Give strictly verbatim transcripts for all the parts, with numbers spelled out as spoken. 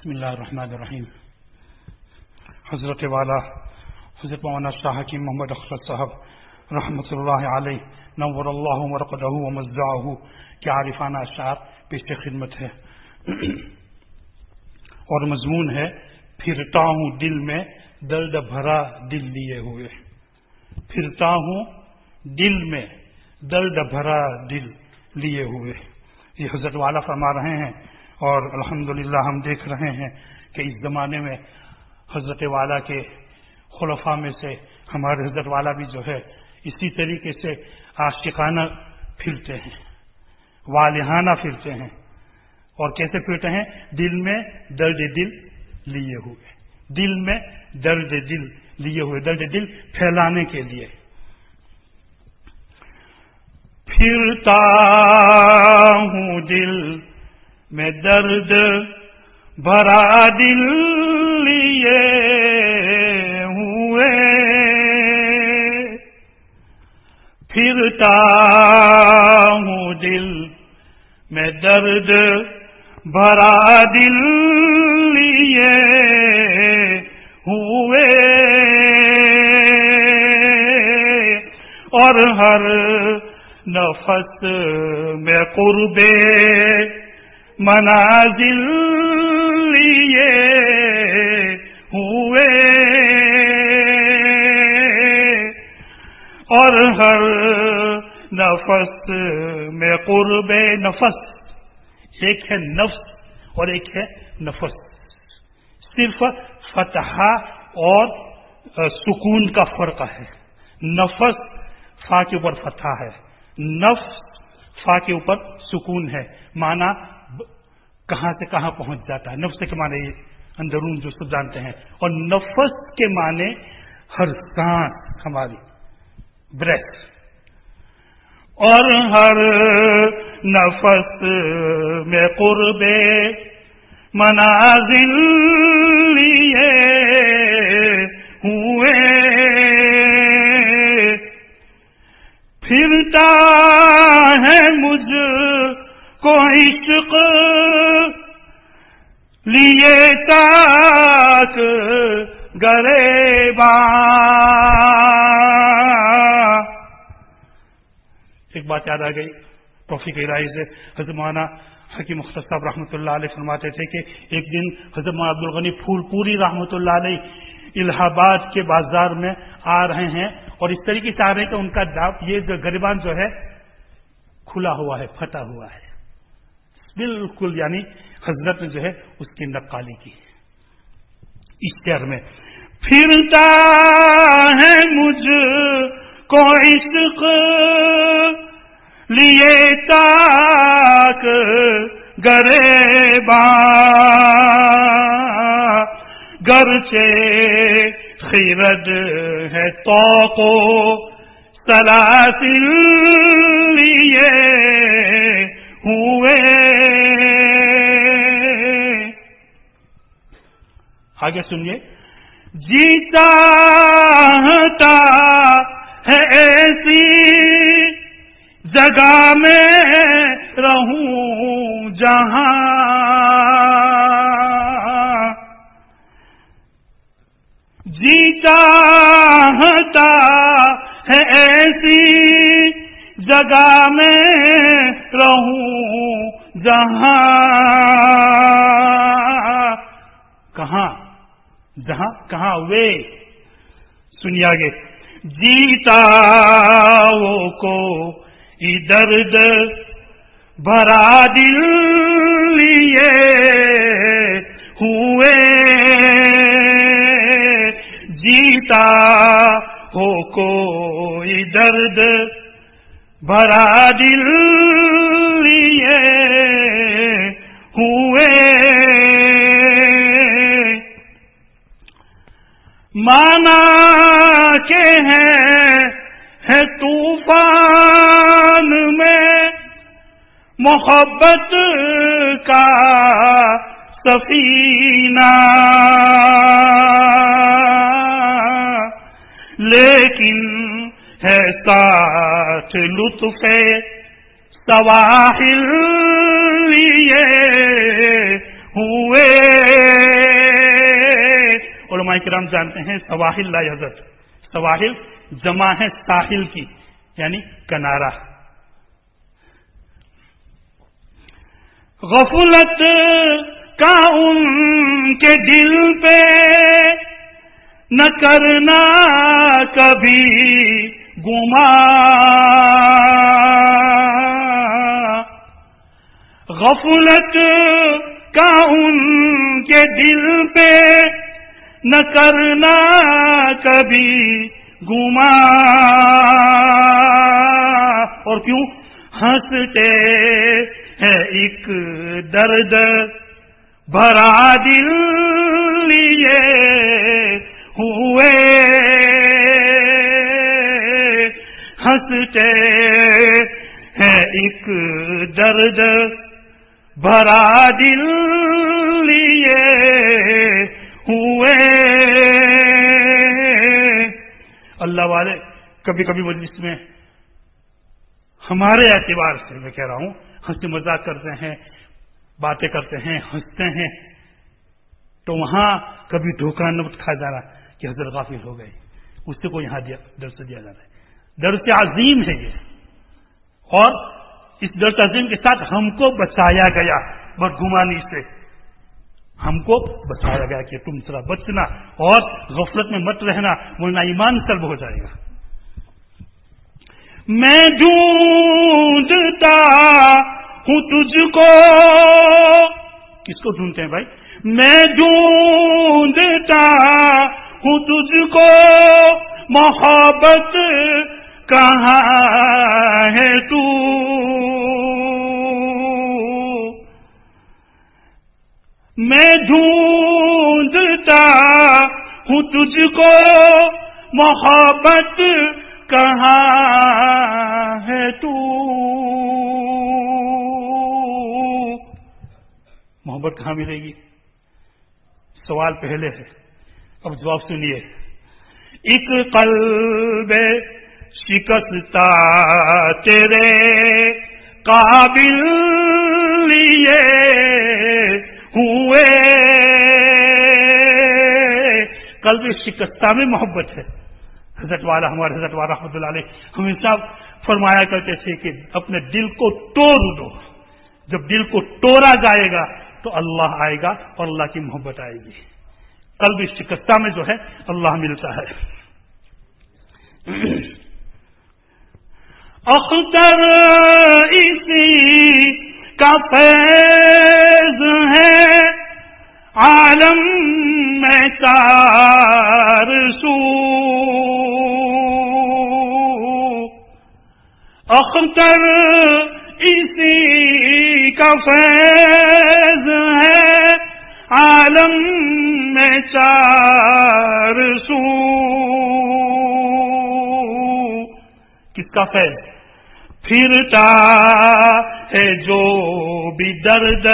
بسم اللہ الرحمن الرحیم. حضرت والا حضرت مولانا شاہ حکیم محمد اختر صاحب رحمۃ اللہ علیہ نور اللہ مرقدہ و مزدعہ کے عارفانہ اشعار پیش خدمت ہے اور مضمون ہے پھرتا ہوں دل میں درد بھرا دل لیے ہوئے. پھرتا ہوں دل میں درد بھرا دل لیے ہوئے. یہ حضرت والا فرما رہے ہیں اور الحمدللہ ہم دیکھ رہے ہیں کہ اس زمانے میں حضرت والا کے خلفاء میں سے ہمارے حضرت والا بھی جو ہے اسی طریقے سے عاشقانہ پھرتے ہیں، والہانہ پھرتے ہیں. اور کیسے پھرتے ہیں؟ دل میں درد دل لیے ہوئے، دل میں درد دل لیے ہوئے، درد دل پھیلانے کے لیے. پھرتا ہوں دل میں درد بھرا دل لیے ہوئے، پھرتا ہوں دل میں درد بھرا دل لیے ہوئے، اور ہر نفس میں قرب منازل لیے ہوئے، اور ہر نفس میں قرب، نفس ایک ہے نفس اور ایک ہے نفس. صرف فتحہ اور سکون کا فرق ہے. نفس فا کے اوپر فتحہ ہے، نفس فا کے اوپر سکون ہے. معنی کہاں سے کہاں پہنچ جاتا ہے. نفس کے معنی اندرون جو سب جانتے ہیں، اور نفس کے معنی ہر سانس ہماری بریتھ. اور ہر نفس میں قرب منازل لیے ہوئے، پھرتا ہے مجھ کو عشق لیے تاک گریباں. ایک بات یاد آ گئی توفیق الہی سے. حضرت مولانا حکیم اختر صاحب رحمۃ اللہ علیہ فرماتے تھے کہ ایک دن حضرت مولانا عبد الغنی پھول پوری رحمۃ اللہ علیہ الہ آباد کے بازار میں آ رہے ہیں اور اس طریقے سے آ رہے ہیں کہ ان کا یہ جو گریبان جو ہے کھلا ہوا ہے، پھٹا ہوا ہے بالکل. یعنی حضرت نے جو ہے اس کی نقالی کی اس شعر میں. پھرتا ہے مجھ کو عشق لیے تاک گریباں، گرچہ خیرد ہے طوق و سلاسل لیے ہوئے. آگے سنیے. جیتا ہتا ہے ایسی جگہ میں رہوں جہاں، جیتا ہتا ہے ایسی جگہ میں رہوں جہاں. کہاں؟ جہاں کہاں وے. سنیے آگے. جیتا وہ کو درد بھرا دل لیے ہوئے، جیتا ہو کوئی درد بھرا دل لیے ہوئے. مانا کہ ہے ہے طوفان میں محبت کا سفینہ، لیکن ہے ساتھ لطف سواحل لیے ہوئے علماء کرام جانتے ہیں سواحل لا یحزد، سواحل جمع ہے ساحل کی یعنی کنارہ. غفلت کا ان کے دل پہ نہ کرنا کبھی گمان، غفلت کا ان کے دل پہ نہ کرنا کبھی گمان. اور کیوں ہنستے ہے ایک درد بھرا دل لیے ہوئے، ہنستے ہے ایک درد بھرا دل لیے ہوئے. اللہ والے کبھی کبھی مجلس میں ہمارے اعتبار سے میں کہہ رہا ہوں ہنسی مذاق کرتے ہیں، باتیں کرتے ہیں، ہنستے ہیں، تو وہاں کبھی دھوکہ نہ کھا جانا کہ حضرت غافل ہو گئے، اس سے کو یہاں دیا درس دیا جاتا ہے. درس عظیم ہے یہ، اور اس درس عظیم کے ساتھ ہم کو بچایا گیا بدگمانی سے، ہم کو بچایا گیا کہ تم ذرا بچنا اور غفلت میں مت رہنا ورنہ ایمان سلب ہو جائے گا. میں ڈھونڈتا ہوں تجھ کو، کس کو ڈھونڈتے ہیں بھائی؟ میں ڈھونڈتا ہوں تجھ کو، محبت کہاں ہے تو، میں ڈھونڈتا ہوں تجھ کو، محبت کہاں ہے تو. محبت کہاں ملے گی؟ سوال پہلے ہے، اب جواب سنیے. ایک قلب شکستہ تیرے قابل لیے ہوئے، قلب شکستہ میں محبت ہے. حضرت والا ہمارے حضرت والا رحمۃ اللہ علیہ ہمیشہ فرمایا کرتے تھے کہ اپنے دل کو توڑ دو، جب دل کو توڑا جائے گا تو اللہ آئے گا اور اللہ کی محبت آئے گی. قلب شکستہ میں جو ہے اللہ ملتا ہے. اختر اسی کا فیض ہے عالم میں چار سو، اختر اسی کا فیض ہے عالم میں چار سو. کس کا فیض؟ پھرتا ہے جو بھی درد،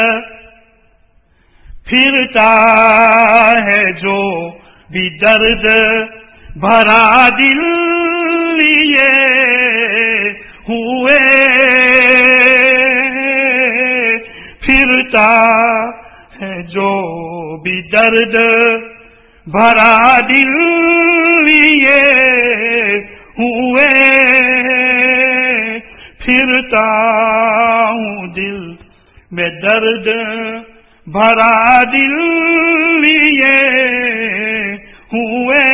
پھرتا ہے جو بھی درد بھرا دل لیے ہوئے، پھرتا ہے جو بھی درد بھرا دل لیے ہوئے، پھرتا ہوں دل میں درد بھرا دل لیے ہوئے،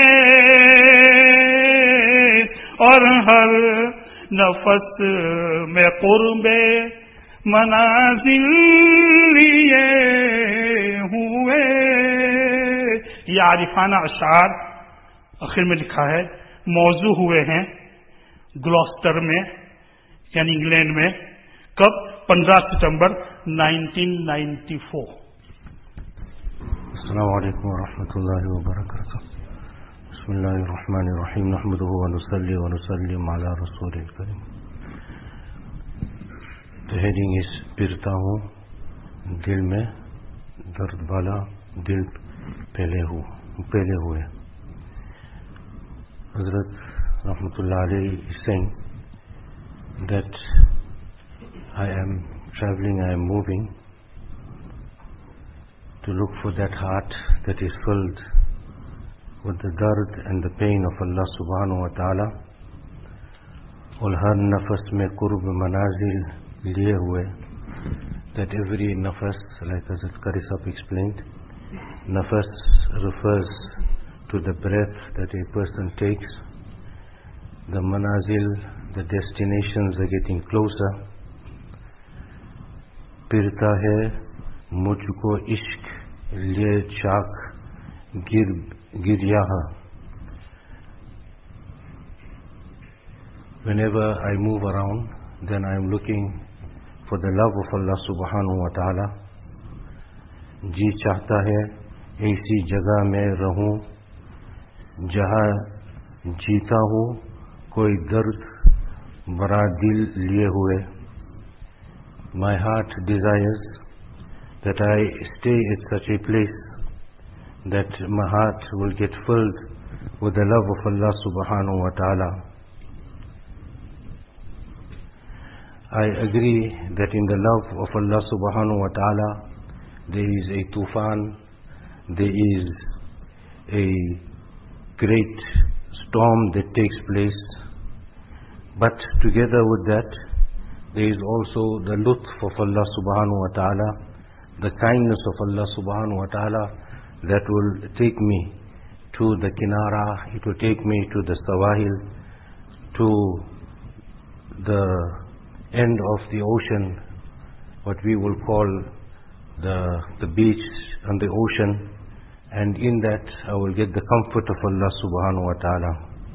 اور ہر نفس میں قرب منازل لیے ہوئے. یہ عارفانہ اشعار آخر میں لکھا ہے، موضوع ہوئے ہیں گلوسٹر میں یعنی انگلینڈ میں. کب؟ پندرہ ستمبر نائنٹین نائنٹی فور. السلام علیکم ورحمۃ اللہ وبرکاتہ. بسم اللہ الرحمن الرحیم، نحمده ونصلی ونسلم علی رسول الکریم. The heading is پھرتا ہوں دل میں درد بالا دل پہلے ہو پہلے ہوئے. حضرت رحمۃ اللہ علیہ is saying that I am traveling, I am moving to look for that heart that is filled with the dard and the pain of Allah subhanahu wa ta'ala, और हर नफस में कुर्ब मनाजिल लिए हुए, that every nafas, like Hazrat Qari Sahib explained, nafas refers to the breath that a person takes. The manazil, the destinations are getting closer. फिरता है मुझको इश्क लिए चाक गिर गिरिया. Whenever I move around, then I am looking for the love of Allah subhanahu wa ta'ala. जी चाहता है ऐसी जगह में रहूं जहां जीता हूं कोई दर्द बड़ा दिल लिए हुए. My heart desires that I stay at such a place that my heart will get filled with the love of Allah subhanahu wa ta'ala. I agree that in the love of Allah subhanahu wa ta'ala there is a tufan, there is a great storm that takes place, but together with that there is also the lutf of Allah subhanahu wa ta'ala, the kindness of Allah subhanahu wa ta'ala that will take me to the kinara, it will take me to the sawahil, to the end of the ocean, what we will call the, the beach and the ocean, and in that I will get the comfort of Allah subhanahu wa ta'ala.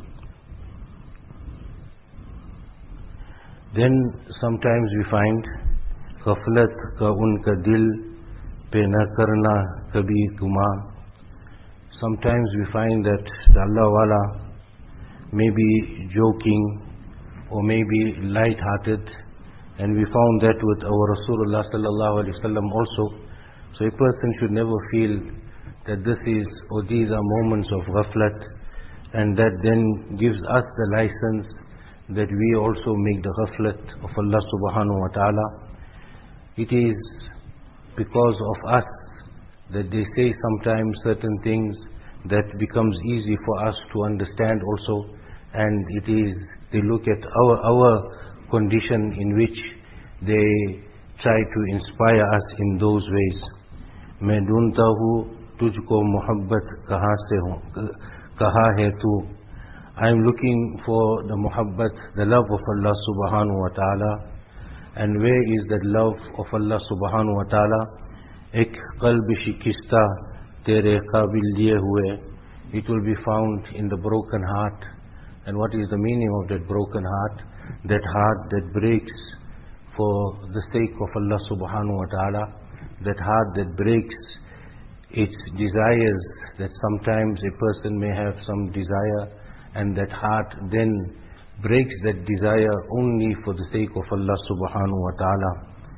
Then sometimes we find ghaflat ka unka dil pe na karna kabhi guman. Sometimes we find that the Allah wala may be joking or maybe light-hearted, and we found that with our Rasulullah sallallahu alaihi wasallam also. So a person should never feel that this is or these are moments of ghaflat, and that then gives us the license that we also make the ghaflat of Allah subhanahu wa ta'ala. It is because of us that they say sometimes certain things that becomes easy for us to understand also, and it is, they look at our, our condition in which they try to inspire us in those ways. मैं ढूंढता हूँ तुझको मोहब्बत कहाँ से हो कहाँ है तू. I am looking for the muhabbat, the love of Allah subhanahu wa ta'ala. And where is that love of Allah subhanahu wa ta'ala? Ek qalb shikista tere qabil liye hue. It will be found in the broken heart. And what is the meaning of that broken heart? That heart that breaks for the sake of Allah subhanahu wa ta'ala. That heart that breaks its desires, that sometimes a person may have some desire, and that heart then breaks that desire only for the sake of Allah subhanahu wa ta'ala.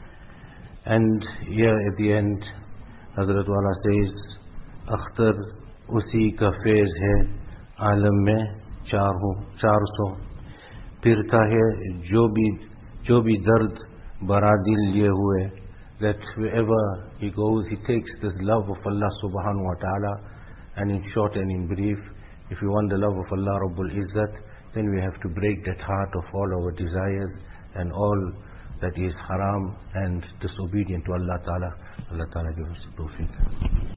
And here at the end, Hazrat Wala says, Akhtar usi ka fez hai, alam mein char ho, char so. Firta hai jo bhi, jo bhi dard bara dil liye hue. That wherever he goes, he takes this love of Allah subhanahu wa ta'ala. And in short and in brief, if we want the love of Allah Rabbul Izzat, then we have to break that heart of all our desires and all that is haram and disobedient to Allah Ta'ala. Allah Ta'ala give us the tawfiq.